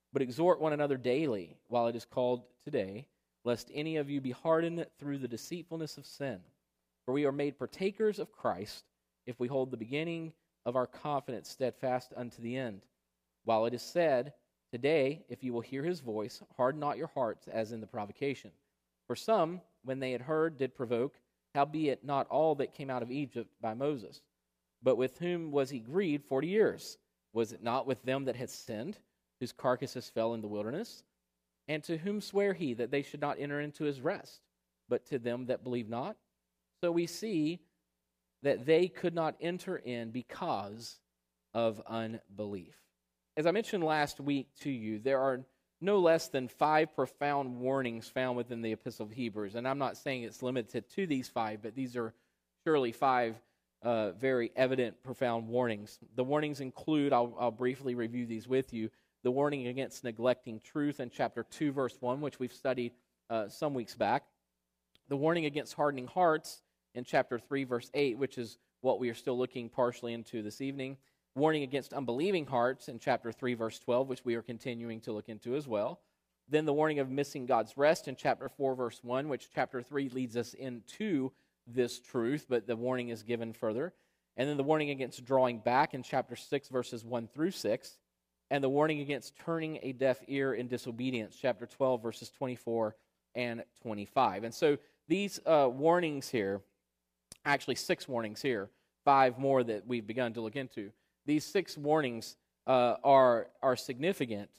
But exhort one another daily, while it is called today, lest any of you be hardened through the deceitfulness of sin. For we are made partakers of Christ, if we hold the beginning of our confidence steadfast unto the end. While it is said, today, if you will hear his voice, harden not your hearts as in the provocation. For some, when they had heard, did provoke, howbeit not all that came out of Egypt by Moses. But with whom was he grieved 40 years? Was it not with them that had sinned, whose carcasses fell in the wilderness? And to whom sware he that they should not enter into his rest, but to them that believe not? So we see that they could not enter in because of unbelief. As I mentioned last week to you, there are no less than 5 profound warnings found within the Epistle of Hebrews. And I'm not saying it's limited to these 5, but these are surely 5 very evident, profound warnings. The warnings include, I'll briefly review these with you, the warning against neglecting truth in chapter 2, verse 1, which we've studied some weeks back. The warning against hardening hearts in chapter 3, verse 8, which is what we are still looking partially into this evening. Warning against unbelieving hearts in chapter 3, verse 12, which we are continuing to look into as well. Then the warning of missing God's rest in chapter 4, verse 1, which chapter 3 leads us into this truth, but the warning is given further. And then the warning against drawing back in chapter 6, verses 1 through 6. And the warning against turning a deaf ear in disobedience, chapter 12, verses 24 and 25. And so these warnings here, actually 6 warnings here, 5 more that we've begun to look into. These 6 warnings are significant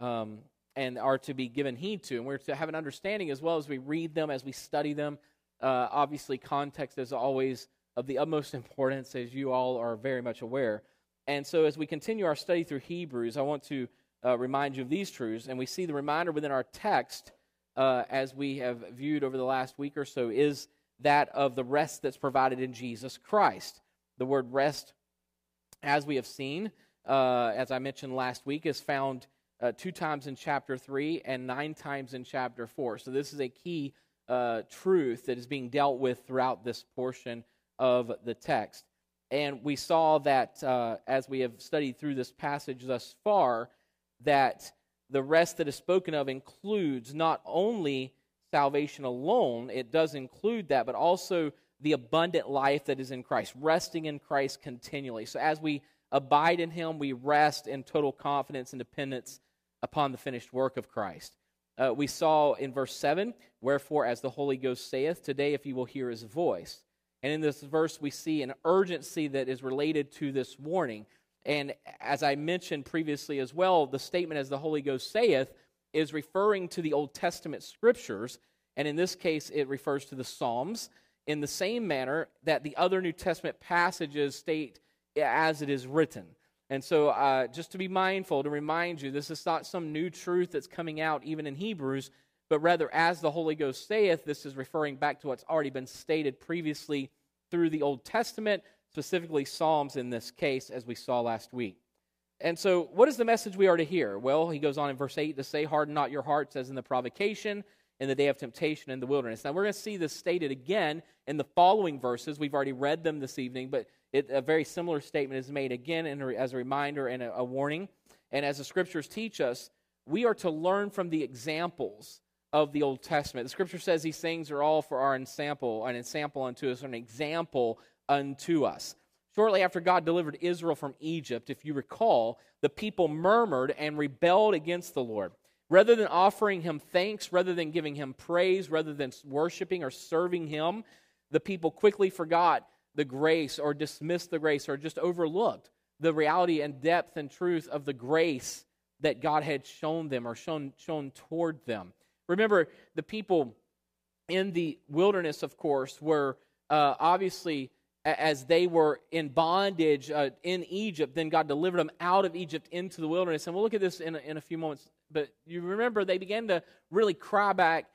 and are to be given heed to. And we're to have an understanding as well as we read them, as we study them. Obviously, context is always of the utmost importance, as you all are very much aware. And so as we continue our study through Hebrews, I want to remind you of these truths. And we see the reminder within our text, as we have viewed over the last week or so, is that of the rest that's provided in Jesus Christ. The word rest, as we have seen, as I mentioned last week, is found 2 times in chapter 3 and 9 times in chapter 4. So this is a key truth that is being dealt with throughout this portion of the text. And we saw that as we have studied through this passage thus far, that the rest that is spoken of includes not only salvation alone, it does include that, but also the abundant life that is in Christ, resting in Christ continually. So as we abide in him, we rest in total confidence and dependence upon the finished work of Christ. We saw in verse 7, wherefore as the Holy Ghost saith, today if you will hear his voice. And in this verse we see an urgency that is related to this warning. And as I mentioned previously as well, the statement as the Holy Ghost saith is referring to the Old Testament scriptures. And in this case it refers to the Psalms in the same manner that the other New Testament passages state as it is written. And so just to be mindful, to remind you, this is not some new truth that's coming out even in Hebrews, but rather as the Holy Ghost saith, this is referring back to what's already been stated previously through the Old Testament, specifically Psalms in this case, as we saw last week. And so what is the message we are to hear? Well, he goes on in verse 8 to say, harden not your hearts as in the provocation, in the day of temptation in the wilderness. Now we're going to see this stated again in the following verses. We've already read them this evening, but a very similar statement is made again as a reminder and a warning. And as the scriptures teach us, we are to learn from the examples of the Old Testament. The scripture says these things are all for our ensample, an ensample unto us, or an example unto us. Shortly after God delivered Israel from Egypt, if you recall, the people murmured and rebelled against the Lord. Rather than offering him thanks, rather than giving him praise, rather than worshiping or serving him, the people quickly forgot the grace or dismissed the grace or just overlooked the reality and depth and truth of the grace that God had shown them or shown toward them. Remember, the people in the wilderness, of course, were obviously, as they were in bondage in Egypt, then God delivered them out of Egypt into the wilderness. And we'll look at this in a few moments. But you remember, they began to really cry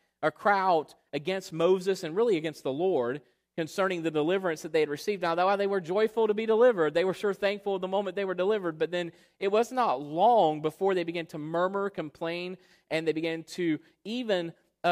out against Moses and really against the Lord concerning the deliverance that they had received. Now, while they were joyful to be delivered, they were sure thankful the moment they were delivered, but then it was not long before they began to murmur, complain, and they began to even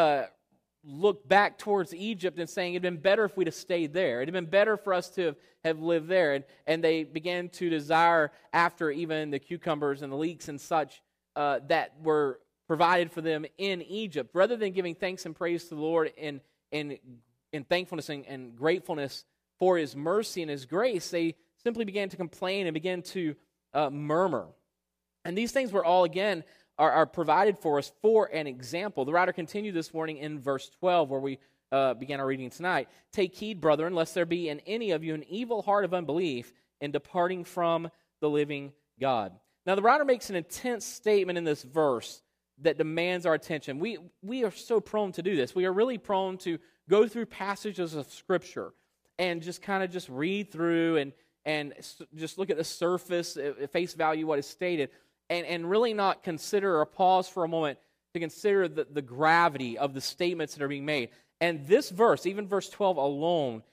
look back towards Egypt and saying, it'd been better if we'd have stayed there. It'd been better for us to have lived there. And they began to desire after even the cucumbers and the leeks and such that were provided for them in Egypt. Rather than giving thanks and praise to the Lord in thankfulness and gratefulness for His mercy and His grace, they simply began to complain and began to murmur. And these things were all, again, are provided for us for an example. The writer continued this morning in verse 12, where we began our reading tonight. Take heed, brethren, lest there be in any of you an evil heart of unbelief in departing from the living God. Now, the writer makes an intense statement in this verse that demands our attention. We are so prone to do this. We are really prone to go through passages of Scripture and just kind of just read through and just look at the surface, at face value, what is stated, and really not consider or pause for a moment to consider the gravity of the statements that are being made. And this verse, even verse 12 alone,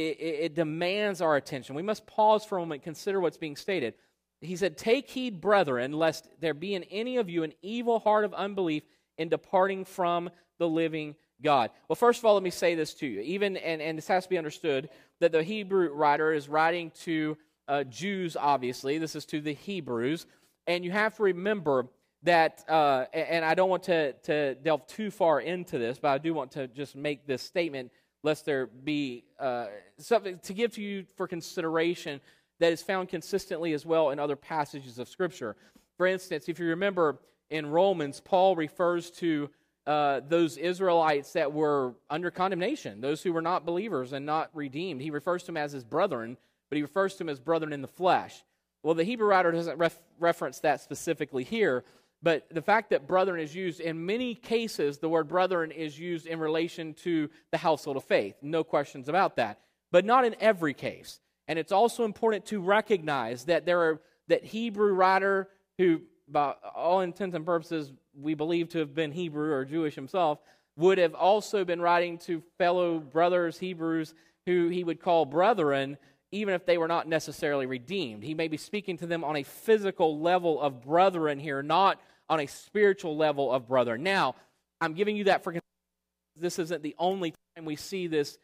it demands our attention. We must pause for a moment and consider what's being stated. He said, take heed, brethren, lest there be in any of you an evil heart of unbelief in departing from the living God. Well, first of all, let me say this to you. And this has to be understood, that the Hebrew writer is writing to Jews, obviously. This is to the Hebrews. And you have to remember that, and I don't want to delve too far into this, but I do want to just make this statement, lest there be something to give to you for consideration that is found consistently as well in other passages of Scripture. For instance, if you remember in Romans, Paul refers to those Israelites that were under condemnation, those who were not believers and not redeemed. He refers to them as his brethren, but he refers to them as brethren in the flesh. Well, the Hebrew writer doesn't reference that specifically here, but the fact that brethren is used, in many cases, the word brethren is used in relation to the household of faith. No questions about that, but not in every case. And it's also important to recognize that that Hebrew writer, who by all intents and purposes we believe to have been Hebrew or Jewish himself, would have also been writing to fellow brothers, Hebrews, who he would call brethren, even if they were not necessarily redeemed. He may be speaking to them on a physical level of brethren here, not on a spiritual level of brethren. Now, I'm giving you that for this isn't the only time we see this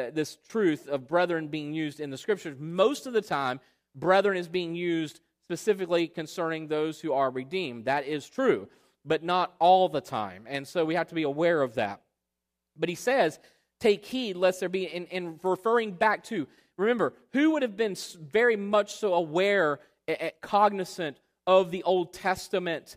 truth of brethren being used in the Scriptures. Most of the time, brethren is being used specifically concerning those who are redeemed. That is true, but not all the time. And so we have to be aware of that. But he says, take heed lest there be, in referring back to, remember, who would have been very much so aware, cognizant of the Old Testament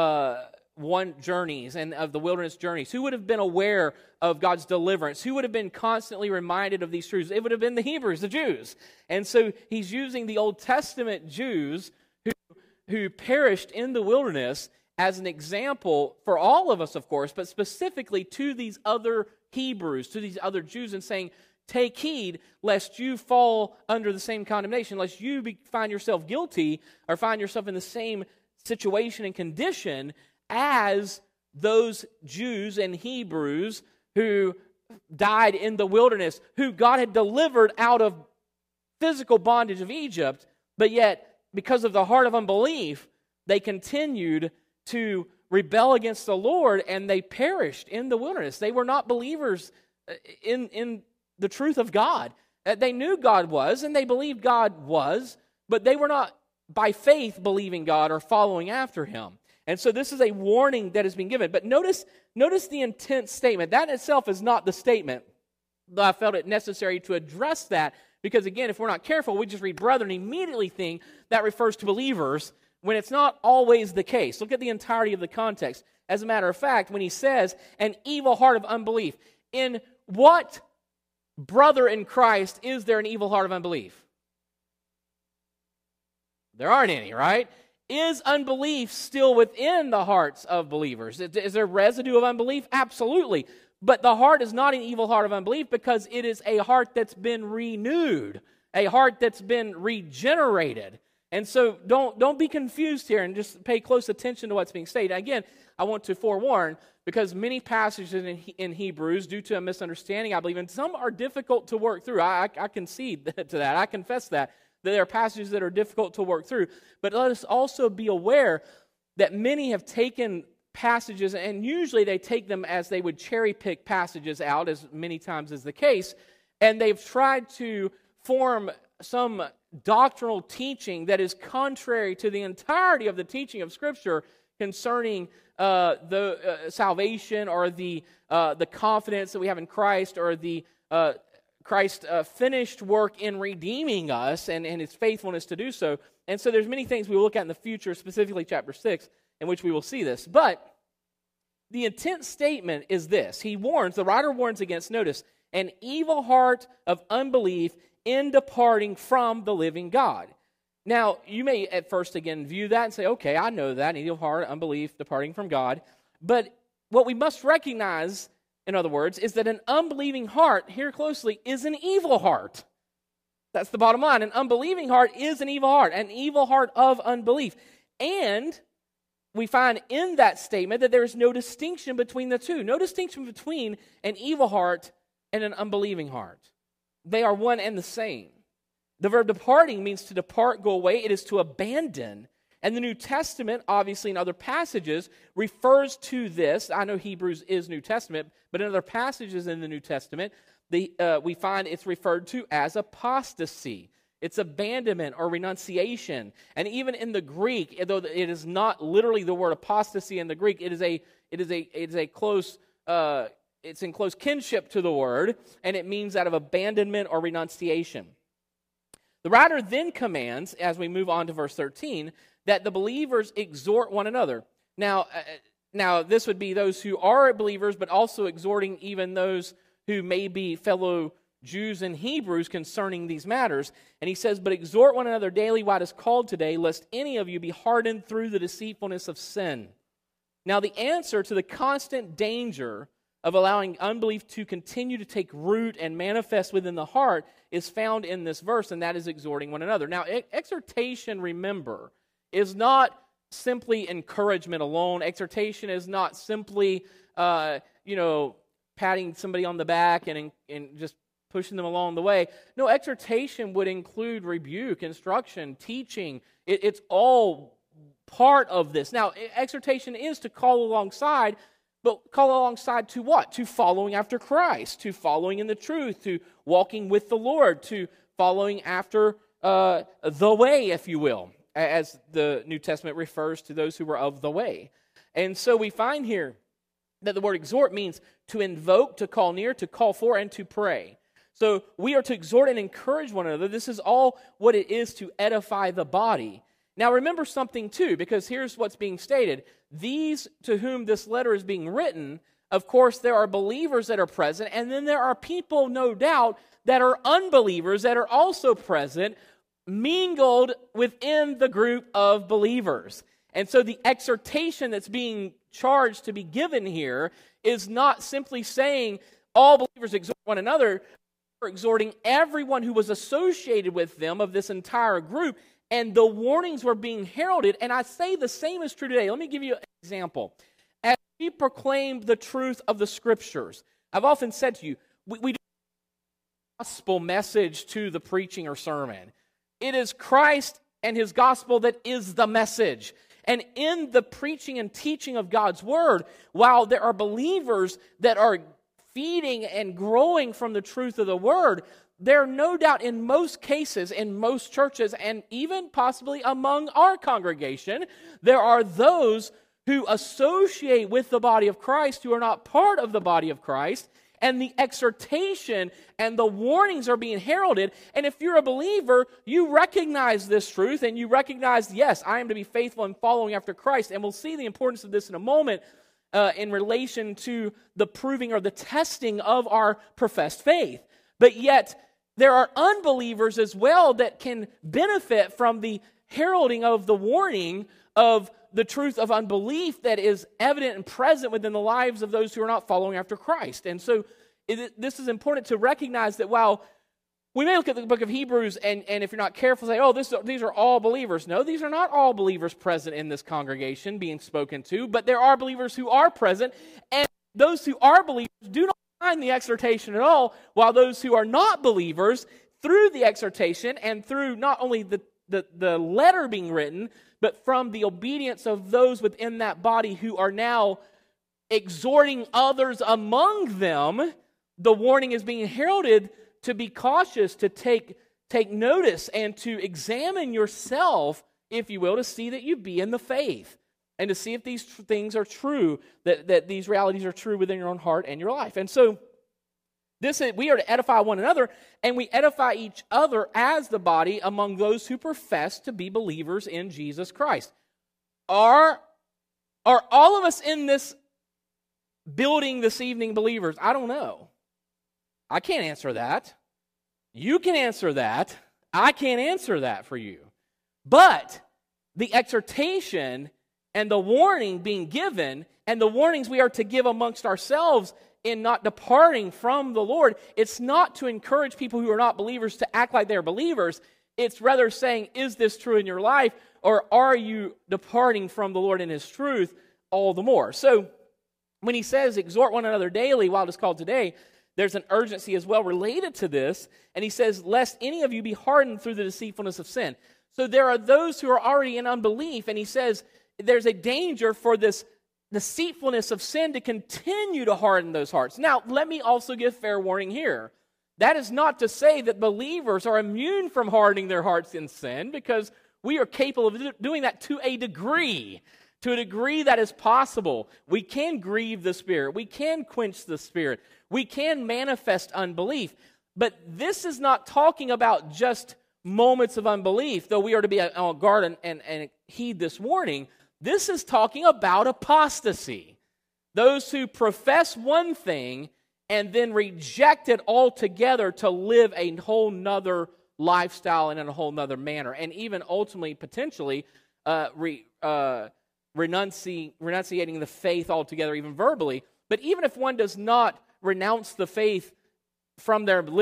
journeys and of the wilderness journeys? Who would have been aware of God's deliverance? Who would have been constantly reminded of these truths? It would have been the Hebrews, the Jews. And so he's using the Old Testament Jews who perished in the wilderness as an example for all of us, of course, but specifically to these other Hebrews, to these other Jews, and saying, take heed lest you fall under the same condemnation, lest you find yourself guilty or find yourself in the same situation and condition as those Jews and Hebrews who died in the wilderness, who God had delivered out of physical bondage of Egypt, but yet, because of the heart of unbelief, they continued to rebel against the Lord, and they perished in the wilderness. They were not believers in the truth of God. They knew God was, and they believed God was, but they were not by faith believing God or following after Him. And so this is a warning that is being given. But notice the intense statement. That in itself is not the statement, though I felt it necessary to address that, because again, if we're not careful, we just read brethren and immediately think that refers to believers, when it's not always the case. Look at the entirety of the context. As a matter of fact, when he says, an evil heart of unbelief, in what brother in Christ is there an evil heart of unbelief? There aren't any, right? Is unbelief still within the hearts of believers? Is there residue of unbelief? Absolutely. But the heart is not an evil heart of unbelief, because it is a heart that's been renewed, a heart that's been regenerated. And so don't be confused here, and just pay close attention to what's being stated. Again, I want to forewarn, because many passages in Hebrews, due to a misunderstanding, I believe, and some are difficult to work through. I concede to that. I confess that there are passages that are difficult to work through. But let us also be aware that many have taken passages, and usually they take them as they would cherry pick passages out, as many times is the case, and they've tried to form some doctrinal teaching that is contrary to the entirety of the teaching of Scripture concerning the salvation or the confidence that we have in Christ, or the Christ's finished work in redeeming us and His faithfulness to do so. And so there's many things we will look at in the future, specifically chapter 6, in which we will see this. But the intent statement is this. The writer warns against, notice, an evil heart of unbelief in departing from the living God. Now, you may at first again view that and say, okay, I know that, an evil heart, unbelief, departing from God. But what we must recognize, in other words, is that an unbelieving heart, hear closely, is an evil heart. That's the bottom line. An unbelieving heart is an evil heart of unbelief. And we find in that statement that there is no distinction between the two. No distinction between an evil heart and an unbelieving heart. They are one and the same. The verb departing means to depart, go away. It is to abandon. And the New Testament, obviously in other passages, refers to this. I know Hebrews is New Testament, but in other passages in the New Testament, we find it's referred to as apostasy. It's abandonment or renunciation. And even in the Greek, though it is not literally the word apostasy in the Greek, it's in close kinship to the word, and it means that of abandonment or renunciation. The writer then commands, as we move on to verse 13, that the believers exhort one another. Now, this would be those who are believers, but also exhorting even those who may be fellow Jews and Hebrews concerning these matters. And he says, but exhort one another daily while it is called today, lest any of you be hardened through the deceitfulness of sin. Now, the answer to the constant danger of allowing unbelief to continue to take root and manifest within the heart is found in this verse, and that is exhorting one another. Now, exhortation, remember, is not simply encouragement alone. Exhortation is not simply, patting somebody on the back and just pushing them along the way. No, exhortation would include rebuke, instruction, teaching. It's all part of this. Now, exhortation is to call alongside, but call alongside to what? To following after Christ, to following in the truth, to walking with the Lord, to following after the way, if you will, as the New Testament refers to those who were of the way. And so we find here that the word exhort means to invoke, to call near, to call for, and to pray. So we are to exhort and encourage one another. This is all what it is to edify the body. Now remember something too, because here's what's being stated. These to whom this letter is being written, of course, there are believers that are present, and then there are people, no doubt, that are unbelievers that are also present, mingled within the group of believers. And so the exhortation that's being charged to be given here is not simply saying all believers exhort one another, or exhorting everyone who was associated with them of this entire group, and the warnings were being heralded. And I say the same is true today. Let me give you an example. As we proclaim the truth of the Scriptures, I've often said to you, we do a gospel message to the preaching or sermon. It is Christ and His gospel that is the message. And in the preaching and teaching of God's Word, while there are believers that are feeding and growing from the truth of the Word, there are no doubt in most cases, in most churches, and even possibly among our congregation, there are those who associate with the body of Christ who are not part of the body of Christ, and the exhortation and the warnings are being heralded. And if you're a believer, you recognize this truth, and you recognize, yes, I am to be faithful in following after Christ. And we'll see the importance of this in a moment in relation to the proving or the testing of our professed faith. But yet, there are unbelievers as well that can benefit from the heralding of the warning of the truth of unbelief that is evident and present within the lives of those who are not following after Christ. And so this is important to recognize that while we may look at the book of Hebrews and if you're not careful, say, these are all believers. No, these are not all believers present in this congregation being spoken to, but there are believers who are present, and those who are believers do not find the exhortation at all, while those who are not believers, through the exhortation and through not only the letter being written, but from the obedience of those within that body who are now exhorting others among them, the warning is being heralded to be cautious, to take notice, and to examine yourself, if you will, to see that you be in the faith. and to see if these things are true, that these realities are true within your own heart and your life. And so we are to edify one another, and we edify each other as the body among those who profess to be believers in Jesus Christ. Are all of us in this building this evening believers? I don't know. I can't answer that. You can answer that. I can't answer that for you. But the exhortation and the warning being given, and the warnings we are to give amongst ourselves in not departing from the Lord, it's not to encourage people who are not believers to act like they're believers. It's rather saying, is this true in your life, or are you departing from the Lord and His truth all the more? So when he says, exhort one another daily while it is called today, there's an urgency as well related to this. And he says, lest any of you be hardened through the deceitfulness of sin. So there are those who are already in unbelief, and he says there's a danger for this deceitfulness of sin to continue to harden those hearts. Now, let me also give fair warning here. That is not to say that believers are immune from hardening their hearts in sin, because we are capable of doing that to a degree that is possible. We can grieve the Spirit. We can quench the Spirit. We can manifest unbelief. But this is not talking about just moments of unbelief, though we are to be on guard and heed this warning. This is talking about apostasy. Those who profess one thing and then reject it altogether to live a whole nother lifestyle and in a whole nother manner, and even ultimately, potentially, renunciating the faith altogether, even verbally. But even if one does not renounce the faith from their lips,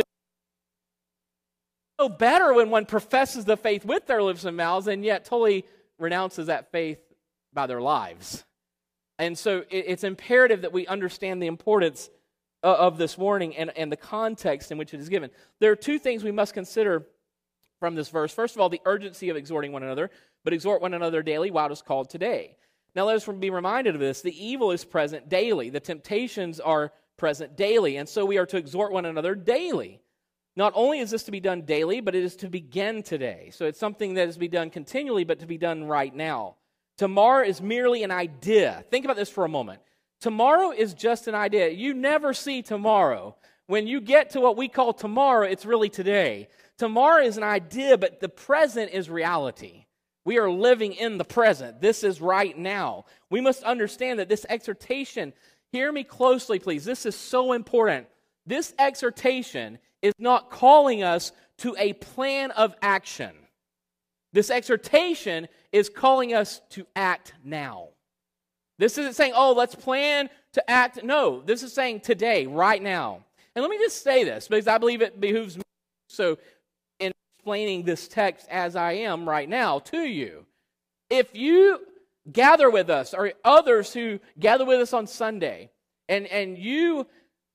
it's no better when one professes the faith with their lips and mouths and yet totally renounces that faith by their lives. And so it's imperative that we understand the importance of this warning and the context in which it is given. There are two things we must consider from this verse. First of all, the urgency of exhorting one another, but exhort one another daily while it is called today. Now let us be reminded of this. The evil is present daily. The temptations are present daily. And so we are to exhort one another daily. Not only is this to be done daily, but it is to begin today. So it's something that is to be done continually, but to be done right now. Tomorrow is merely an idea. Think about this for a moment. Tomorrow is just an idea. You never see tomorrow. When you get to what we call tomorrow, it's really today. Tomorrow is an idea, but the present is reality. We are living in the present. This is right now. We must understand that this exhortation, hear me closely, please. This is so important. This exhortation is not calling us to a plan of action. This exhortation is calling us to act now. This isn't saying, oh, let's plan to act. No, this is saying today, right now. And let me just say this, because I believe it behooves me so in explaining this text as I am right now to you. If you gather with us, or others who gather with us on Sunday, and you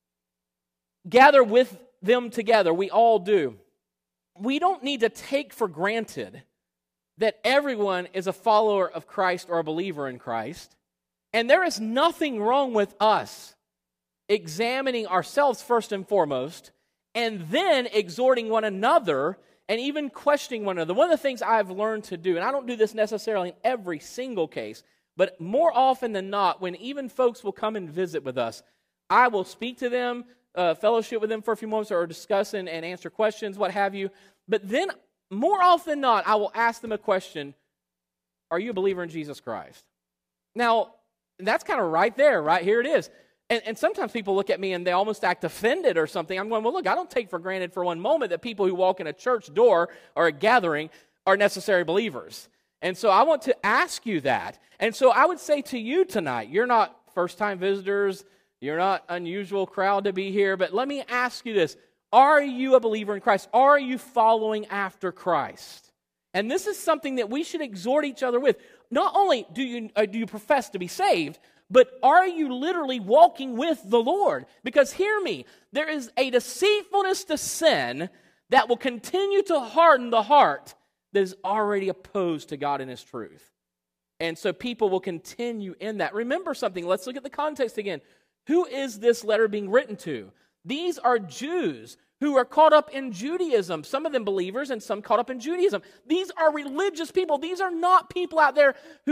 gather with them together, we all do, we don't need to take for granted that everyone is a follower of Christ or a believer in Christ. And there is nothing wrong with us examining ourselves first and foremost, and then exhorting one another and even questioning one another. One of the things I've learned to do, and I don't do this necessarily in every single case, but more often than not, when even folks will come and visit with us, I will speak to them, fellowship with them for a few moments, or discuss and answer questions, what have you. But then, more often than not, I will ask them a question: are you a believer in Jesus Christ? Now, that's kind of right there, right? Here it is. And sometimes people look at me and they almost act offended or something. I'm going, well, look, I don't take for granted for one moment that people who walk in a church door or a gathering are necessary believers. And so I want to ask you that. And so I would say to you tonight, you're not first-time visitors, you're not unusual crowd to be here, but let me ask you this. Are you a believer in Christ? Are you following after Christ? And this is something that we should exhort each other with. Not only do you profess to be saved, but are you literally walking with the Lord? Because hear me, there is a deceitfulness to sin that will continue to harden the heart that is already opposed to God and His truth. And so people will continue in that. Remember something, let's look at the context again. Who is this letter being written to? These are Jews who are caught up in Judaism. Some of them believers and some caught up in Judaism. These are religious people. These are not people out there who are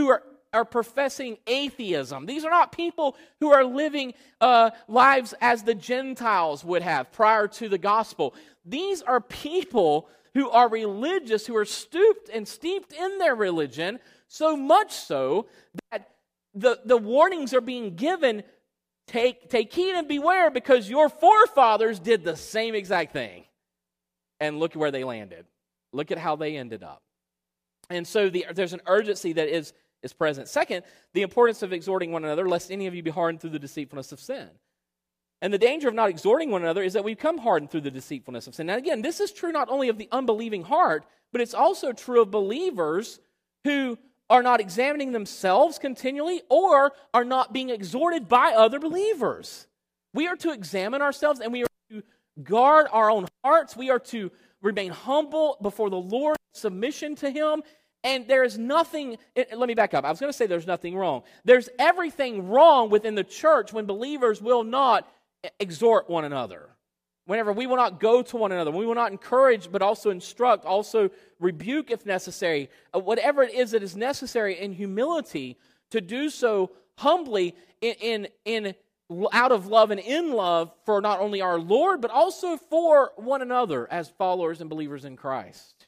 are professing atheism. These are not people who are living lives as the Gentiles would have prior to the gospel. These are people who are religious, who are stooped and steeped in their religion, so much so that the warnings are being given, take heed and beware, because your forefathers did the same exact thing. And look at where they landed. Look at how they ended up. And so there's an urgency that is present. Second, the importance of exhorting one another, lest any of you be hardened through the deceitfulness of sin. And the danger of not exhorting one another is that we become hardened through the deceitfulness of sin. Now again, this is true not only of the unbelieving heart, but it's also true of believers who are not examining themselves continually or are not being exhorted by other believers. We are to examine ourselves, and we are to guard our own hearts. We are to remain humble before the Lord, submission to Him. And there is nothing, let me back up. I was going to say there's nothing wrong. There's everything wrong within the church when believers will not exhort one another. Whenever we will not go to one another, we will not encourage, but also instruct, also rebuke if necessary. Whatever it is that is necessary in humility, to do so humbly in out of love and in love for not only our Lord, but also for one another as followers and believers in Christ.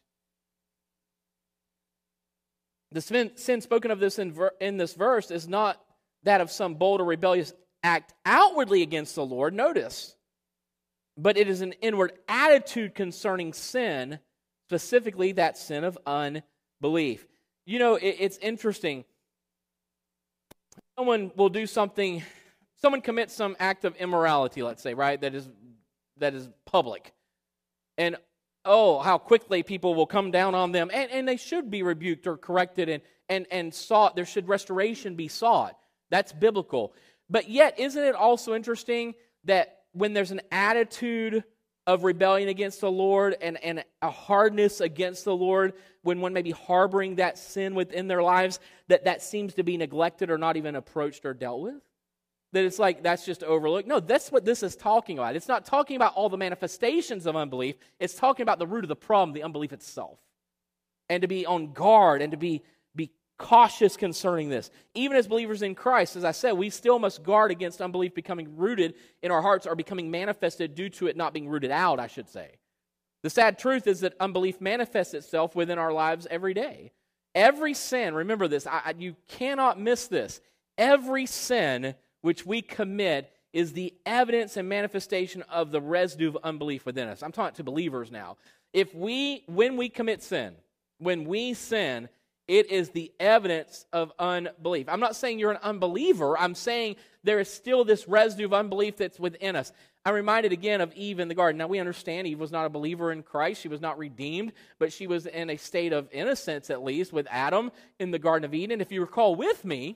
The sin spoken of this in this verse is not that of some bold or rebellious act outwardly against the Lord, notice, but it is an inward attitude concerning sin, specifically that sin of unbelief. You know, it's interesting. Someone will do something, someone commits some act of immorality, let's say, right, that is public. And oh, how quickly people will come down on them, and they should be rebuked or corrected and sought. There should restoration be sought. That's biblical. But yet, isn't it also interesting that when there's an attitude of rebellion against the Lord and a hardness against the Lord, when one may be harboring that sin within their lives, that seems to be neglected or not even approached or dealt with? That it's like that's just overlooked? No, that's what this is talking about. It's not talking about all the manifestations of unbelief. It's talking about the root of the problem, the unbelief itself. And to be on guard and to be cautious concerning this. Even as believers in Christ, as I said, we still must guard against unbelief becoming rooted in our hearts or becoming manifested due to it not being rooted out, I should say. The sad truth is that unbelief manifests itself within our lives every day. Every sin, remember this, you cannot miss this. Every sin which we commit is the evidence and manifestation of the residue of unbelief within us. I'm talking to believers now. When we commit sin, when we sin, it is the evidence of unbelief. I'm not saying you're an unbeliever. I'm saying there is still this residue of unbelief that's within us. I'm reminded again of Eve in the garden. Now we understand Eve was not a believer in Christ. She was not redeemed, but she was in a state of innocence at least with Adam in the Garden of Eden. If you recall with me,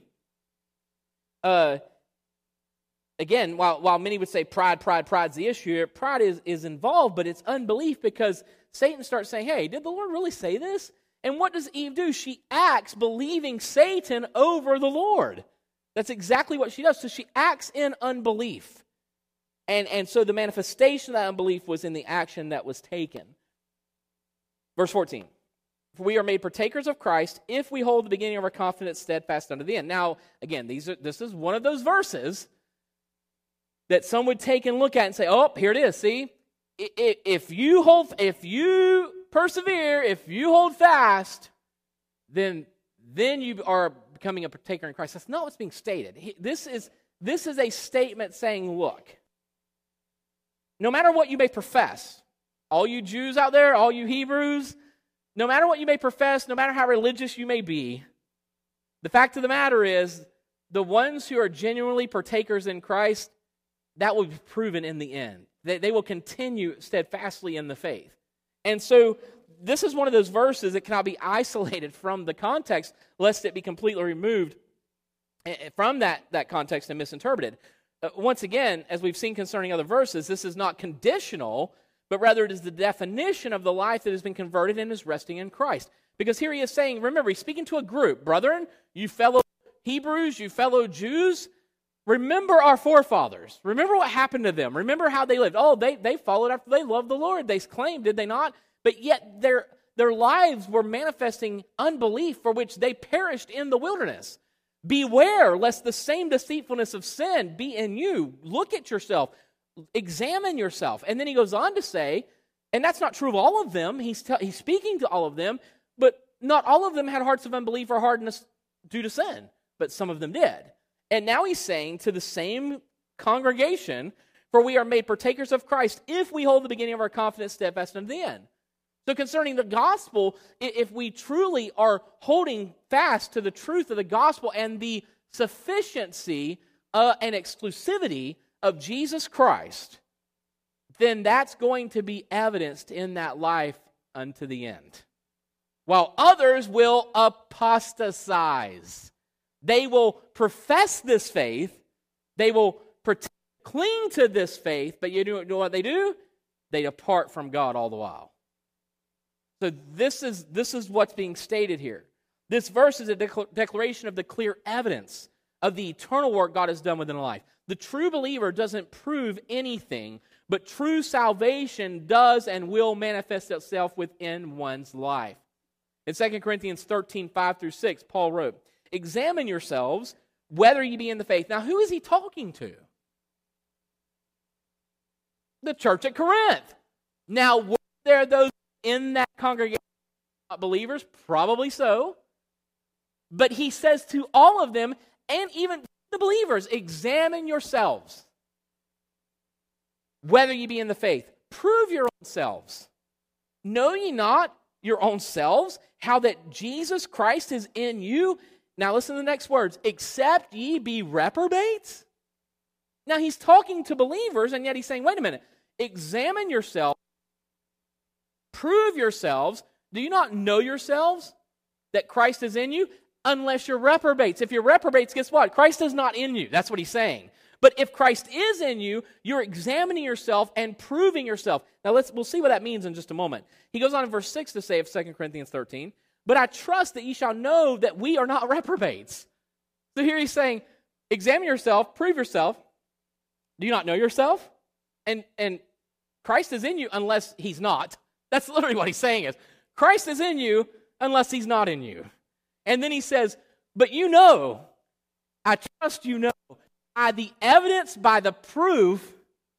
again, while many would say pride's the issue here, pride is involved, but it's unbelief because Satan starts saying, hey, did the Lord really say this? And what does Eve do? She acts believing Satan over the Lord. That's exactly what she does. So she acts in unbelief. And so the manifestation of that unbelief was in the action that was taken. Verse 14. For we are made partakers of Christ if we hold the beginning of our confidence steadfast unto the end. Now, again, this is one of those verses that some would take and look at and say, oh, here it is, see? If you persevere, if you hold fast, then you are becoming a partaker in Christ. That's not what's being stated. This is a statement saying, look, no matter what you may profess, all you Jews out there, all you Hebrews, no matter what you may profess, no matter how religious you may be, the fact of the matter is, the ones who are genuinely partakers in Christ, that will be proven in the end. They will continue steadfastly in the faith. And so this is one of those verses that cannot be isolated from the context, lest it be completely removed from that context and misinterpreted. Once again, as we've seen concerning other verses, this is not conditional, but rather it is the definition of the life that has been converted and is resting in Christ. Because here he is saying, remember, he's speaking to a group. Brethren, you fellow Hebrews, you fellow Jews, remember our forefathers. Remember what happened to them. Remember how they lived. Oh, they followed after they loved the Lord. They claimed, did they not? But yet their lives were manifesting unbelief for which they perished in the wilderness. Beware lest the same deceitfulness of sin be in you. Look at yourself. Examine yourself. And then he goes on to say, and that's not true of all of them. He's speaking to all of them, but not all of them had hearts of unbelief or hardness due to sin, but some of them did. And now he's saying to the same congregation, for we are made partakers of Christ if we hold the beginning of our confidence steadfast unto the end. So concerning the gospel, if we truly are holding fast to the truth of the gospel and the sufficiency and exclusivity of Jesus Christ, then that's going to be evidenced in that life unto the end. While others will apostatize. They will profess this faith, they will cling to this faith, but you know what they do? They depart from God all the while. So this is what's being stated here. This verse is a declaration of the clear evidence of the eternal work God has done within a life. The true believer doesn't prove anything, but true salvation does and will manifest itself within one's life. In 2 Corinthians 13, 5-6, Paul wrote, examine yourselves whether you be in the faith. Now, who is he talking to? The church at Corinth. Now, were there those in that congregation not believers? Probably so. But he says to all of them, and even the believers, examine yourselves whether you be in the faith. Prove your own selves. Know ye not your own selves how that Jesus Christ is in you? Now listen to the next words. Except ye be reprobates? Now he's talking to believers, and yet he's saying, wait a minute. Examine yourselves. Prove yourselves. Do you not know yourselves that Christ is in you? Unless you're reprobates. If you're reprobates, guess what? Christ is not in you. That's what he's saying. But if Christ is in you, you're examining yourself and proving yourself. Now we'll see what that means in just a moment. He goes on in verse 6 to say of 2 Corinthians 13, but I trust that ye shall know that we are not reprobates. So here he's saying, examine yourself, prove yourself. Do you not know yourself? And Christ is in you unless he's not. That's literally what he's saying is, Christ is in you unless he's not in you. And then he says, but you know, I trust you know, by the evidence, by the proof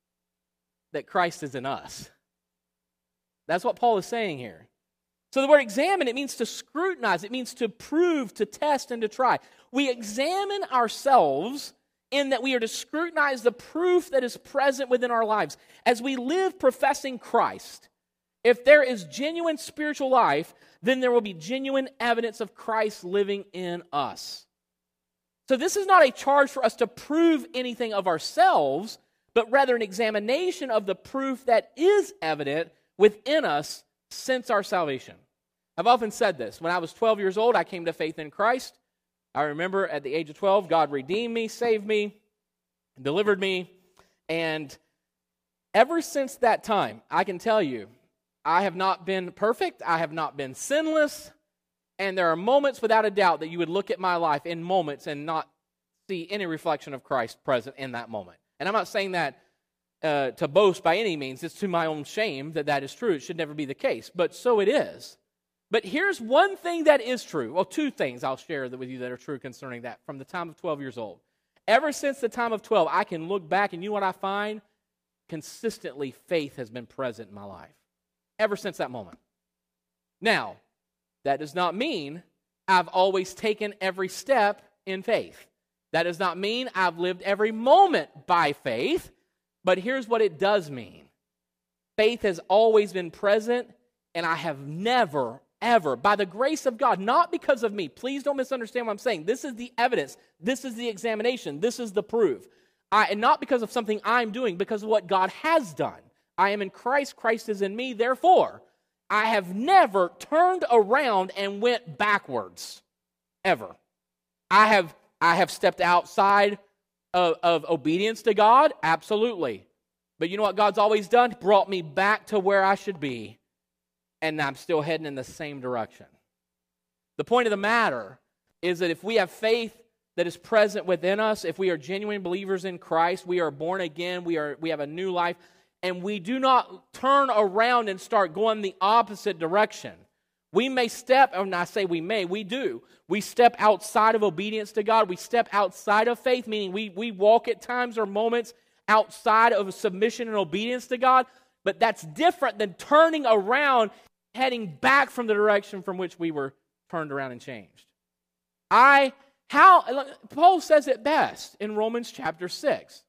that Christ is in us. That's what Paul is saying here. So the word examine, it means to scrutinize. It means to prove, to test, and to try. We examine ourselves in that we are to scrutinize the proof that is present within our lives. As we live professing Christ, if there is genuine spiritual life, then there will be genuine evidence of Christ living in us. So this is not a charge for us to prove anything of ourselves, but rather an examination of the proof that is evident within us since our salvation. I've often said this. When I was 12 years old, I came to faith in Christ. I remember at the age of 12, God redeemed me, saved me, delivered me. And ever since that time, I can tell you, I have not been perfect. I have not been sinless. And there are moments, without a doubt, that you would look at my life in moments and not see any reflection of Christ present in that moment. And I'm not saying that to boast by any means. It's to my own shame that is true. It should never be the case. But so it is. But here's one thing that is true. Well, two things I'll share with you that are true concerning that from the time of 12 years old. Ever since the time of 12, I can look back and you know what I find? Consistently, faith has been present in my life. Ever since that moment. Now, that does not mean I've always taken every step in faith. That does not mean I've lived every moment by faith. But here's what it does mean. Faith has always been present, and I have never, ever, by the grace of God, not because of me. Please don't misunderstand what I'm saying. This is the evidence. This is the examination. This is the proof. And not because of something I'm doing, because of what God has done. I am in Christ. Christ is in me. Therefore, I have never turned around and went backwards, ever. I have stepped outside of obedience to God, absolutely. But you know what God's always done? Brought me back to where I should be, and I'm still heading in the same direction. The point of the matter is that if we have faith that is present within us, if we are genuine believers in Christ, we are born again, we have a new life, and we do not turn around and start going the opposite direction. We may step, and I say we do. We step outside of obedience to God. We step outside of faith, meaning we walk at times or moments outside of submission and obedience to God. But that's different than turning around, heading back from the direction from which we were turned around and changed. Paul says it best in Romans chapter 6.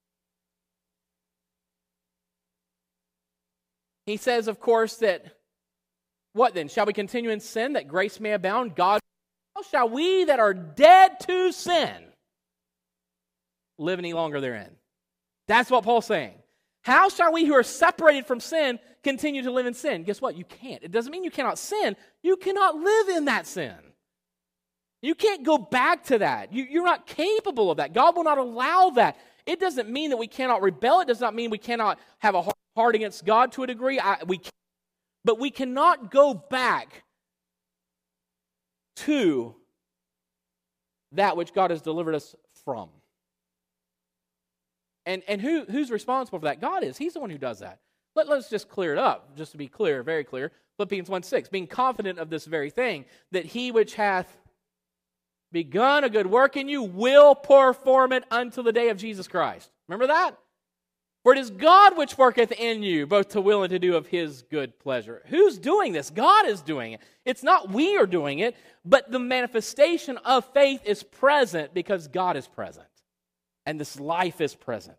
He says, of course, that, what then? Shall we continue in sin that grace may abound? God, how shall we that are dead to sin live any longer therein? That's what Paul's saying. How shall we who are separated from sin continue to live in sin? Guess what? You can't. It doesn't mean you cannot sin. You cannot live in that sin. You can't go back to that. You're not capable of that. God will not allow that. It doesn't mean that we cannot rebel. It does not mean we cannot have a heart against God to a degree. But we cannot go back to that which God has delivered us from. And who's responsible for that? God is. He's the one who does that. Let's just clear it up, just to be clear, very clear. Philippians 1:6, being confident of this very thing, that he which hath begun a good work in you will perform it until the day of Jesus Christ. Remember that? For it is God which worketh in you, both to will and to do of his good pleasure. Who's doing this? God is doing it. It's not we are doing it, but the manifestation of faith is present because God is present. And this life is present.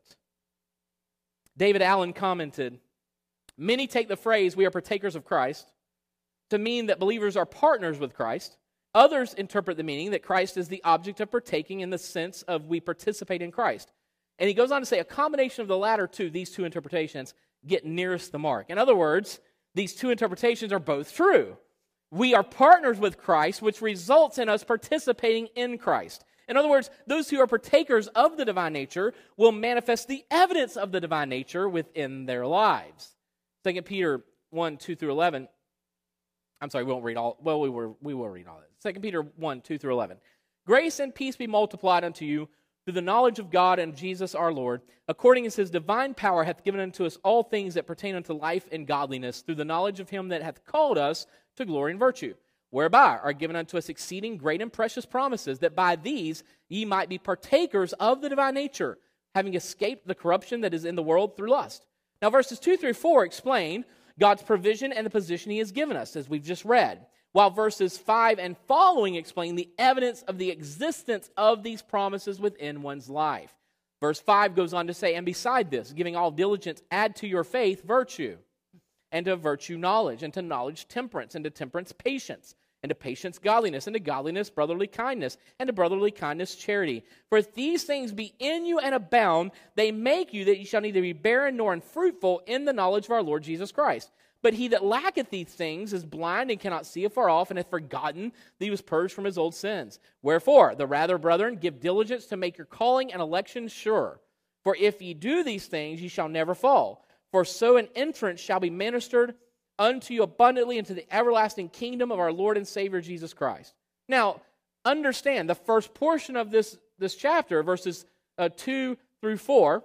David Allen commented, many take the phrase, we are partakers of Christ, to mean that believers are partners with Christ. Others interpret the meaning that Christ is the object of partaking in the sense of we participate in Christ. And he goes on to say a combination of the latter two, these two interpretations, get nearest the mark. In other words, these two interpretations are both true. We are partners with Christ, which results in us participating in Christ. In other words, those who are partakers of the divine nature will manifest the evidence of the divine nature within their lives. 2 Peter 1, 2 through 11. I'm sorry, we won't read all. Well, we will read all that. 2 Peter 1, 2 through 11. Grace and peace be multiplied unto you through the knowledge of God and Jesus our Lord, according as his divine power hath given unto us all things that pertain unto life and godliness, through the knowledge of him that hath called us to glory and virtue, whereby are given unto us exceeding great and precious promises, that by these ye might be partakers of the divine nature, having escaped the corruption that is in the world through lust. Now verses 2 through 4 explain God's provision and the position he has given us, as we've just read, while verses 5 and following explain the evidence of the existence of these promises within one's life. Verse 5 goes on to say, and beside this, giving all diligence, add to your faith virtue, and to virtue knowledge, and to knowledge temperance, and to temperance patience, and to patience godliness, and to godliness brotherly kindness, and to brotherly kindness charity. For if these things be in you and abound, they make you that ye shall neither be barren nor unfruitful in the knowledge of our Lord Jesus Christ. But he that lacketh these things is blind and cannot see afar off, and hath forgotten that he was purged from his old sins. Wherefore, the rather, brethren, give diligence to make your calling and election sure. For if ye do these things, ye shall never fall. For so an entrance shall be ministered unto you abundantly into the everlasting kingdom of our Lord and Savior Jesus Christ. Now, understand, the first portion of this chapter, verses 2 through 4,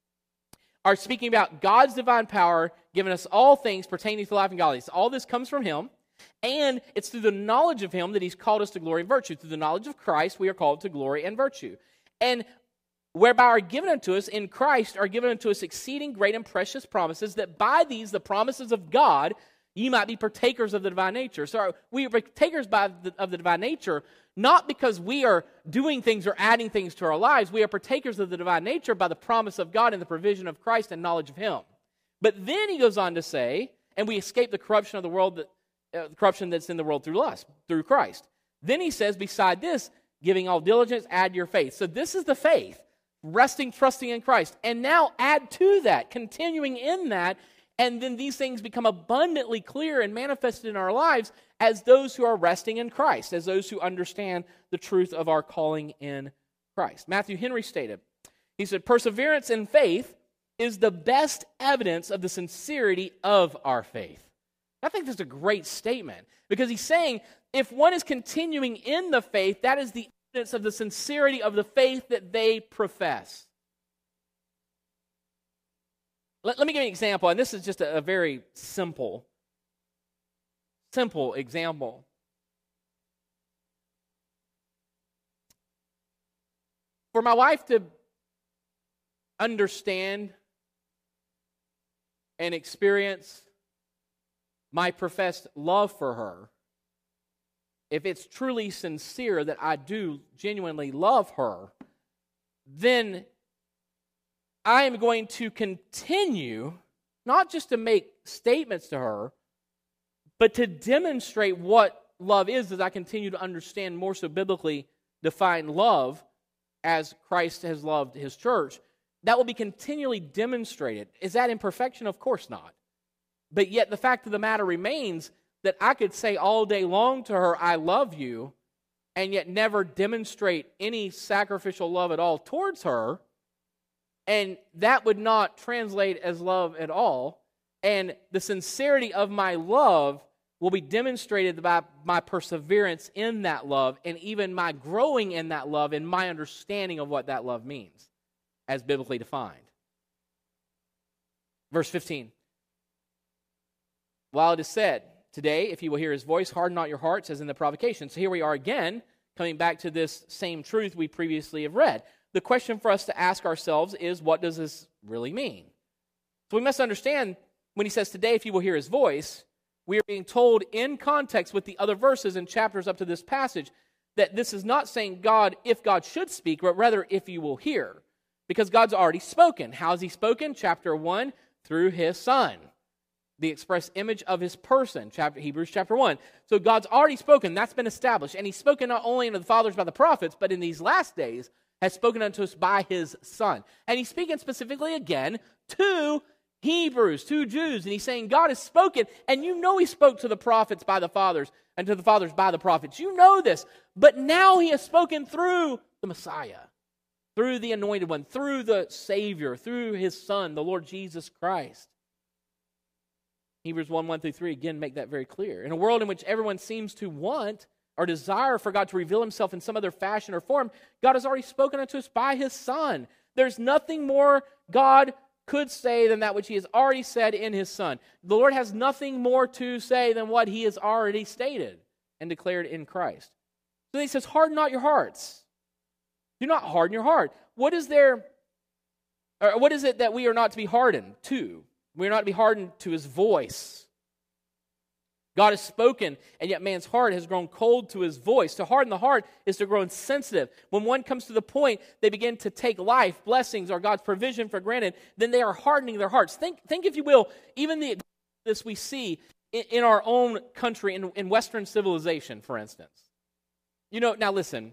are speaking about God's divine power giving us all things pertaining to life and godliness. All this comes from him, and it's through the knowledge of him that he's called us to glory and virtue. Through the knowledge of Christ, we are called to glory and virtue. And whereby are given unto us in Christ are given unto us exceeding great and precious promises, that by these, the promises of God, ye might be partakers of the divine nature. So we are partakers of the divine nature, not because we are doing things or adding things to our lives. We are partakers of the divine nature by the promise of God and the provision of Christ and knowledge of him. But then he goes on to say, and we escape the corruption of the world, the corruption that's in the world through lust, through Christ. Then he says, beside this, giving all diligence, add your faith. So this is the faith. Resting, trusting in Christ. And now add to that, continuing in that, and then these things become abundantly clear and manifested in our lives as those who are resting in Christ, as those who understand the truth of our calling in Christ. Matthew Henry stated, he said, perseverance in faith is the best evidence of the sincerity of our faith. I think that's a great statement, because he's saying if one is continuing in the faith, that is the evidence of the sincerity of the faith that they profess. Let me give you an example, and this is just a very simple simple example. For my wife to understand and experience my professed love for her, if it's truly sincere that I do genuinely love her, then I am going to continue not just to make statements to her, but to demonstrate what love is as I continue to understand more so biblically defined love as Christ has loved his church. That will be continually demonstrated. Is that imperfection? Of course not. But yet the fact of the matter remains that I could say all day long to her, I love you, and yet never demonstrate any sacrificial love at all towards her, and that would not translate as love at all. And the sincerity of my love will be demonstrated by my perseverance in that love, and even my growing in that love and my understanding of what that love means as biblically defined. Verse 15. While it is said, today, if you will hear his voice, harden not your hearts as in the provocation. So here we are again, coming back to this same truth we previously have read. The question for us to ask ourselves is, what does this really mean? So we must understand, when he says today, if you will hear his voice, we are being told in context with the other verses and chapters up to this passage that this is not saying God, if God should speak, but rather if you will hear. Because God's already spoken. How has he spoken? Chapter 1, through his Son, the express image of his person, Hebrews chapter 1. So God's already spoken. That's been established. And he's spoken not only unto the fathers by the prophets, but in these last days has spoken unto us by his Son. And he's speaking specifically again to Hebrews, to Jews. And he's saying God has spoken, and you know he spoke to the prophets by the fathers, and to the fathers by the prophets. You know this. But now he has spoken through the Messiah, through the Anointed One, through the Savior, through his Son, the Lord Jesus Christ. Hebrews 1 through 3, again, make that very clear. In a world in which everyone seems to want or desire for God to reveal himself in some other fashion or form, God has already spoken unto us by his Son. There's nothing more God could say than that which he has already said in his Son. The Lord has nothing more to say than what he has already stated and declared in Christ. So he says, harden not your hearts. Do not harden your heart. What is it that we are not to be hardened to? We are not to be hardened to his voice. God has spoken, and yet man's heart has grown cold to his voice. To harden the heart is to grow insensitive. When one comes to the point they begin to take life, blessings, or God's provision for granted, then they are hardening their hearts. Think if you will, even this we see in our own country, in Western civilization, for instance. You know, now listen,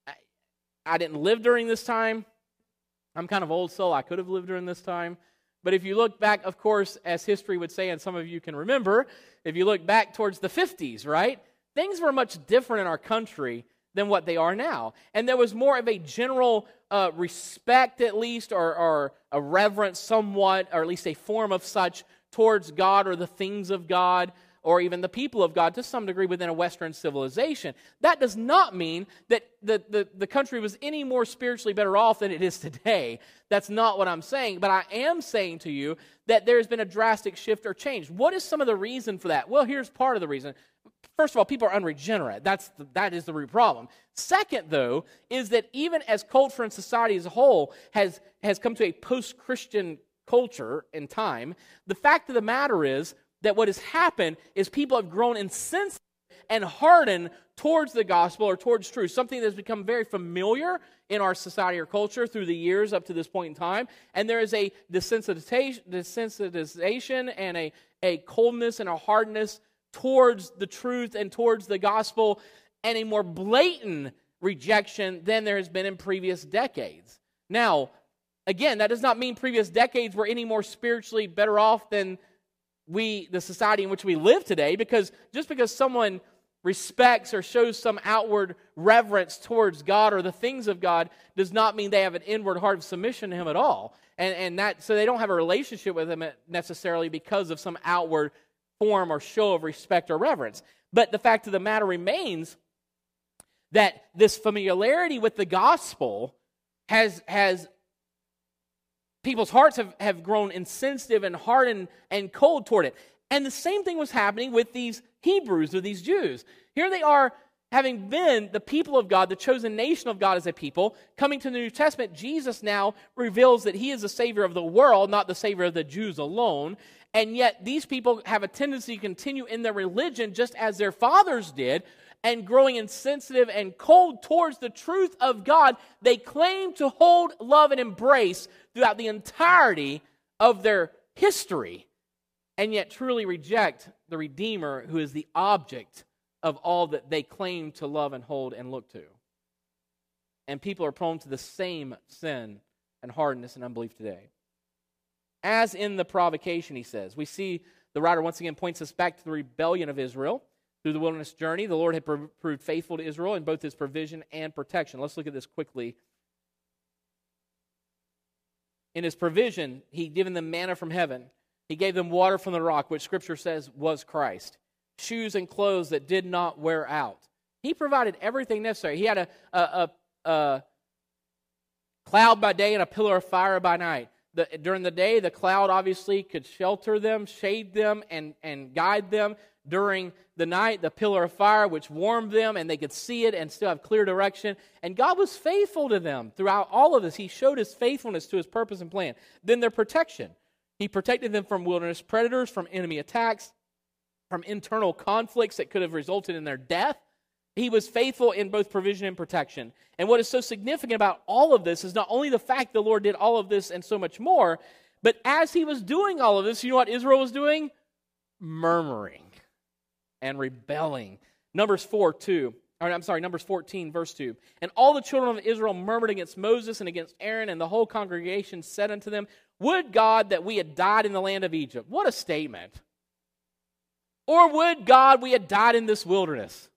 I didn't live during this time. I'm kind of old soul. I could have lived during this time. But if you look back, of course, as history would say, and some of you can remember, if you look back towards the 50s, right? Things were much different in our country than what they are now. And there was more of a general respect, at least, or a reverence somewhat, or at least a form of such towards God or the things of God, or even the people of God to some degree within a Western civilization. That does not mean that the country was any more spiritually better off than it is today. That's not what I'm saying. But I am saying to you that there's been a drastic shift or change. What is some of the reason for that? Well, here's part of the reason. First of all, people are unregenerate. That is the root problem. Second, though, is that even as culture and society as a whole has come to a post-Christian culture in time, the fact of the matter is that what has happened is people have grown insensitive and hardened towards the gospel or towards truth, something that has become very familiar in our society or culture through the years up to this point in time. And there is a desensitization and a coldness and a hardness towards the truth and towards the gospel, and a more blatant rejection than there has been in previous decades. Now, again, that does not mean previous decades were any more spiritually better off than the society in which we live today, because just because someone respects or shows some outward reverence towards God or the things of God does not mean they have an inward heart of submission to him at all. And that, so they don't have a relationship with him necessarily because of some outward form or show of respect or reverence. But the fact of the matter remains that this familiarity with the gospel has people's hearts have grown insensitive and hardened and cold toward it. And the same thing was happening with these Hebrews or these Jews. Here they are, having been the people of God, the chosen nation of God as a people, coming to the New Testament, Jesus now reveals that he is the Savior of the world, not the Savior of the Jews alone. And yet these people have a tendency to continue in their religion just as their fathers did, and growing insensitive and cold towards the truth of God. They claim to hold, love, and embrace throughout the entirety of their history, and yet truly reject the Redeemer who is the object of all that they claim to love and hold and look to. And people are prone to the same sin and hardness and unbelief today. As in the provocation, he says, we see the writer once again points us back to the rebellion of Israel through the wilderness journey. The Lord had proved faithful to Israel in both his provision and protection. Let's look at this quickly. In his provision, he'd given them manna from heaven. He gave them water from the rock, which Scripture says was Christ. Shoes and clothes that did not wear out. He provided everything necessary. He had a cloud by day and a pillar of fire by night. During the day, the cloud obviously could shelter them, shade them, and guide them. During the night, the pillar of fire, which warmed them, and they could see it and still have clear direction. And God was faithful to them throughout all of this. He showed his faithfulness to his purpose and plan. Then their protection. He protected them from wilderness predators, from enemy attacks, from internal conflicts that could have resulted in their death. He was faithful in both provision and protection. And what is so significant about all of this is not only the fact the Lord did all of this and so much more, but as he was doing all of this, you know what Israel was doing? Murmuring and rebelling. Numbers 14, verse 2. And all the children of Israel murmured against Moses and against Aaron, and the whole congregation said unto them, would God that we had died in the land of Egypt. What a statement. Or would God we had died in this wilderness?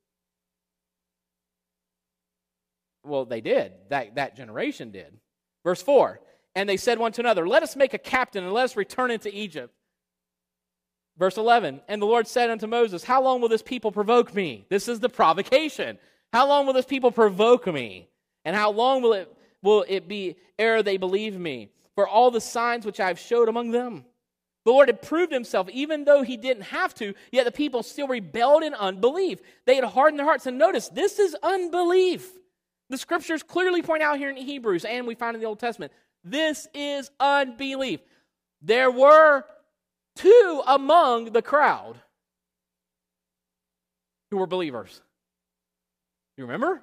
Well, they did. That generation did. Verse 4, and they said one to another, let us make a captain and let us return into Egypt. Verse 11, and the Lord said unto Moses, how long will this people provoke me? This is the provocation. How long will this people provoke me? And how long will it be ere they believe me? For all the signs which I have showed among them. The Lord had proved himself, even though he didn't have to, yet the people still rebelled in unbelief. They had hardened their hearts. And notice, this is unbelief. The Scriptures clearly point out here in Hebrews, and we find in the Old Testament, this is unbelief. There were two among the crowd who were believers. You remember?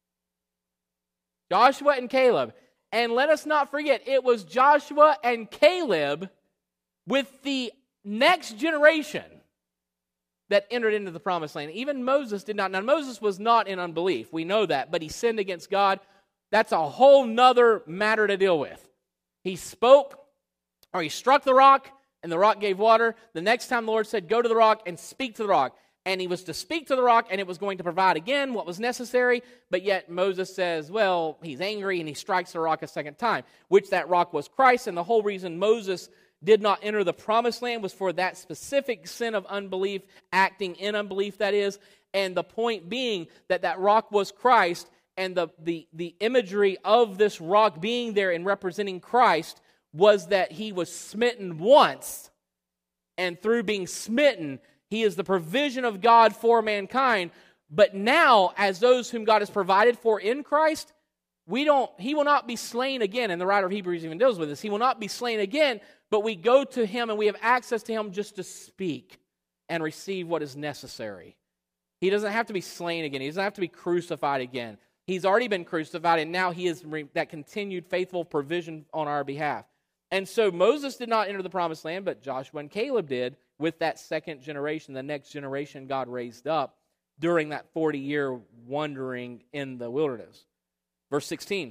Joshua and Caleb. And let us not forget, it was Joshua and Caleb with the next generation that entered into the promised land. Even Moses did not. Now, Moses was not in unbelief. We know that. But he sinned against God. That's a whole nother matter to deal with. He spoke, or he struck the rock, and the rock gave water. The next time the Lord said, go to the rock and speak to the rock. And he was to speak to the rock, and it was going to provide again what was necessary. But yet Moses says, well, he's angry, and he strikes the rock a second time, which that rock was Christ. And the whole reason Moses did not enter the promised land was for that specific sin of unbelief, acting in unbelief, that is. And the point being that rock was Christ, and the imagery of this rock being there and representing Christ was that he was smitten once, and through being smitten, he is the provision of God for mankind. But now, as those whom God has provided for in Christ, he will not be slain again. And the writer of Hebrews even deals with this. He will not be slain again, but we go to him and we have access to him just to speak and receive what is necessary. He doesn't have to be slain again. He doesn't have to be crucified again. He's already been crucified, and now he is that continued faithful provision on our behalf. And so Moses did not enter the promised land, but Joshua and Caleb did with that second generation, the next generation God raised up during that 40-year wandering in the wilderness. Verse 16.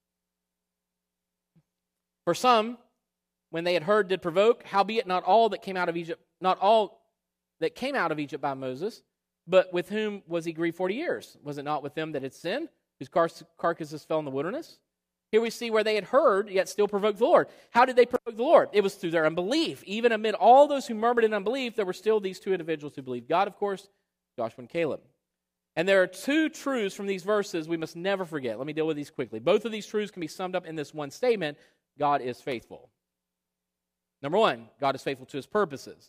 For some, when they had heard, did provoke, howbeit not all that came out of Egypt by Moses, but with whom was he grieved 40 years? Was it not with them that had sinned, whose carcasses fell in the wilderness? Here we see where they had heard, yet still provoked the Lord. How did they provoke the Lord? It was through their unbelief. Even amid all those who murmured in unbelief, there were still these two individuals who believed God, of course, Joshua and Caleb. And there are two truths from these verses we must never forget. Let me deal with these quickly. Both of these truths can be summed up in this one statement: God is faithful. Number one, God is faithful to his purposes.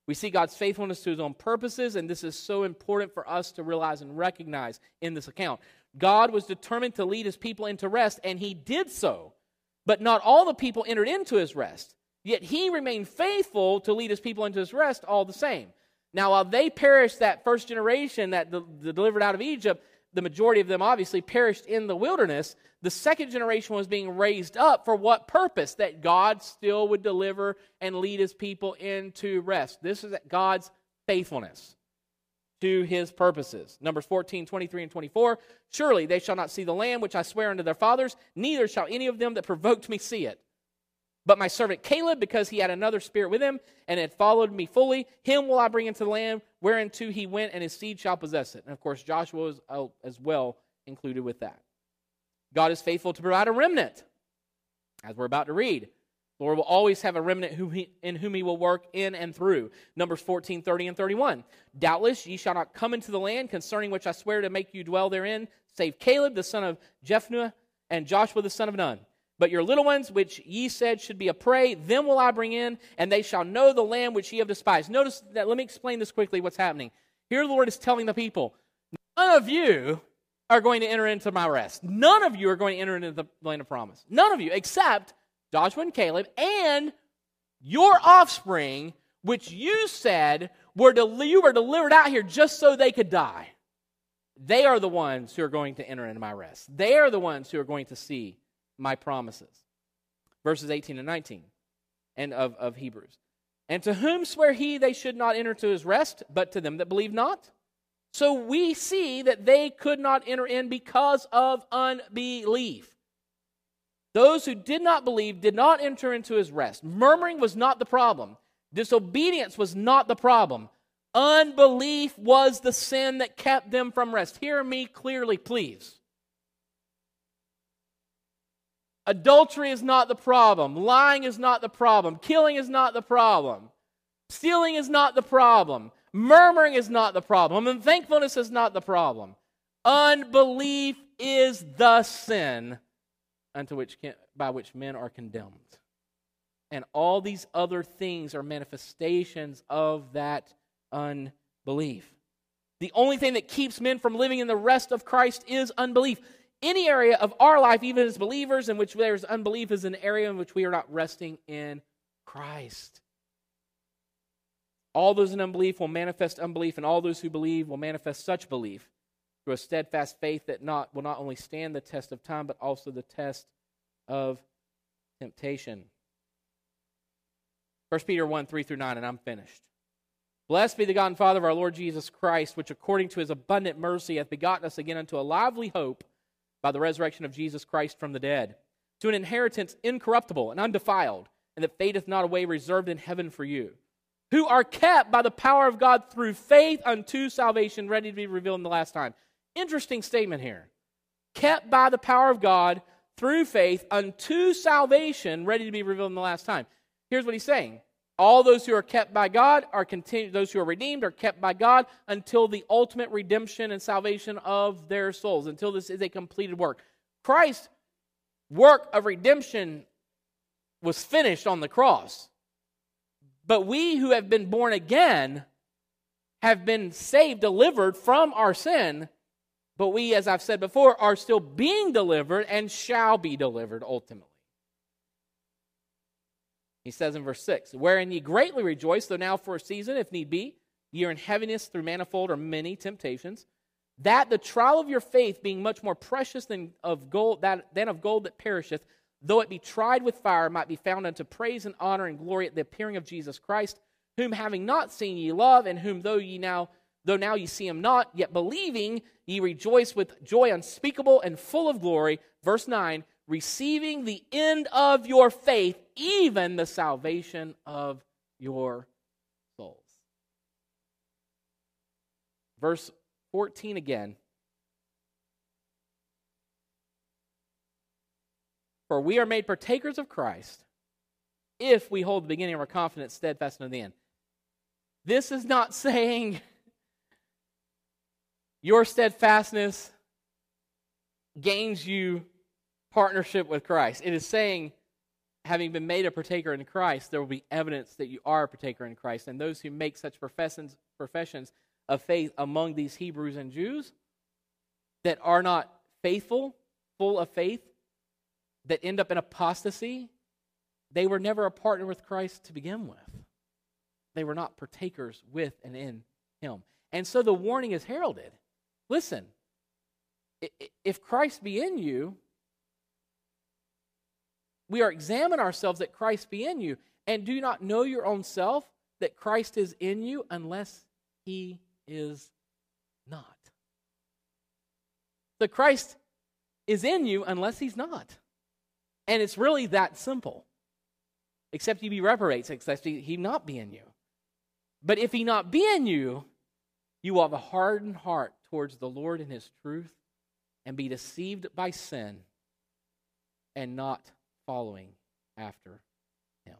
We see God's faithfulness to his own purposes, and this is so important for us to realize and recognize in this account. God was determined to lead his people into rest, and he did so. But not all the people entered into his rest. Yet he remained faithful to lead his people into his rest all the same. Now, while they perished, that first generation that delivered out of Egypt, the majority of them obviously perished in the wilderness. The second generation was being raised up for what purpose? That God still would deliver and lead his people into rest. This is God's faithfulness to his purposes. Numbers 14, 23, and 24. Surely they shall not see the land which I swear unto their fathers, neither shall any of them that provoked me see it. But my servant Caleb, because he had another spirit with him, and had followed me fully, him will I bring into the land whereinto he went, and his seed shall possess it. And of course, Joshua is as well included with that. God is faithful to provide a remnant, as we're about to read. The Lord will always have a remnant in whom he will work in and through. Numbers 14, 30, and 31. Doubtless ye shall not come into the land concerning which I swear to make you dwell therein, save Caleb the son of Jephunneh, and Joshua the son of Nun. But your little ones, which ye said should be a prey, them will I bring in, and they shall know the land which ye have despised. Notice that, let me explain this quickly, what's happening. Here the Lord is telling the people, none of you are going to enter into my rest. None of you are going to enter into the land of promise. None of you, except Joshua and Caleb, and your offspring, which you said you were delivered out here just so they could die. They are the ones who are going to enter into my rest. They are the ones who are going to see my promises. Verses 18 and 19 and of Hebrews. And to whom swear he they should not enter to his rest, but to them that believe not? So we see that they could not enter in because of unbelief. Those who did not believe did not enter into his rest. Murmuring was not the problem. Disobedience was not the problem. Unbelief was the sin that kept them from rest. Hear me clearly, please. Adultery is not the problem. Lying is not the problem. Killing is not the problem. Stealing is not the problem. Murmuring is not the problem. Unthankfulness is not the problem. Unbelief is the sin by which men are condemned. And all these other things are manifestations of that unbelief. The only thing that keeps men from living in the rest of Christ is unbelief. Any area of our life, even as believers, in which there's unbelief, is an area in which we are not resting in Christ. All those in unbelief will manifest unbelief, and all those who believe will manifest such belief through a steadfast faith that will not only stand the test of time, but also the test of temptation. 1 Peter 1, 3 through 9, and I'm finished. Blessed be the God and Father of our Lord Jesus Christ, which according to his abundant mercy hath begotten us again unto a lively hope by the resurrection of Jesus Christ from the dead, to an inheritance incorruptible and undefiled, and that fadeth not away, reserved in heaven for you, who are kept by the power of God through faith unto salvation, ready to be revealed in the last time. Interesting statement here. Kept by the power of God through faith unto salvation, ready to be revealed in the last time. Here's what he's saying. All those who are kept by God those who are redeemed are kept by God until the ultimate redemption and salvation of their souls, until this is a completed work. Christ's work of redemption was finished on the cross. But we who have been born again have been saved, delivered from our sin, but we, as I've said before, are still being delivered and shall be delivered ultimately. He says in verse 6, wherein ye greatly rejoice, though now for a season, if need be, ye are in heaviness through manifold or many temptations, that the trial of your faith, being much more precious than of gold that perisheth, though it be tried with fire, might be found unto praise and honor and glory at the appearing of Jesus Christ, whom having not seen ye love, and whom though now ye see him not, yet believing ye rejoice with joy unspeakable and full of glory. Verse 9, receiving the end of your faith, even the salvation of your souls. Verse 14 again. For we are made partakers of Christ if we hold the beginning of our confidence steadfast unto the end. This is not saying your steadfastness gains you partnership with Christ. It is saying having been made a partaker in Christ, there will be evidence that you are a partaker in Christ. And those who make such professions of faith among these Hebrews and Jews that are not faithful, full of faith, that end up in apostasy, they were never a partner with Christ to begin with. They were not partakers with and in Him. And so the warning is heralded. Listen, if Christ be in you, we are examine ourselves that Christ be in you, and do not know your own self that Christ is in you unless He is not. So Christ is in you unless He's not. And it's really that simple. Except He be reprobates, except He not be in you. But if He not be in you, you will have a hardened heart towards the Lord and His truth, and be deceived by sin, and not following after Him.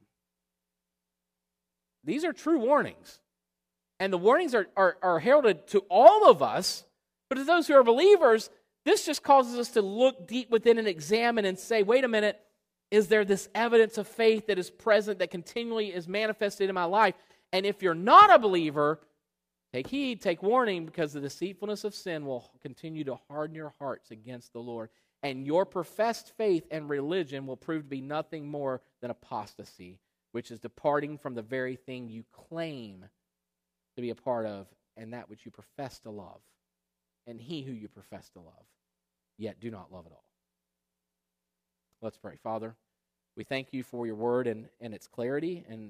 These are true warnings. And the warnings are heralded to all of us, but to those who are believers, this just causes us to look deep within and examine and say, wait a minute, is there this evidence of faith that is present, that continually is manifested in my life? And if you're not a believer, take heed, take warning, because the deceitfulness of sin will continue to harden your hearts against the Lord. And your professed faith and religion will prove to be nothing more than apostasy, which is departing from the very thing you claim to be a part of, and that which you profess to love, and He who you profess to love, yet do not love at all. Let's pray. Father, we thank You for Your word and its clarity, and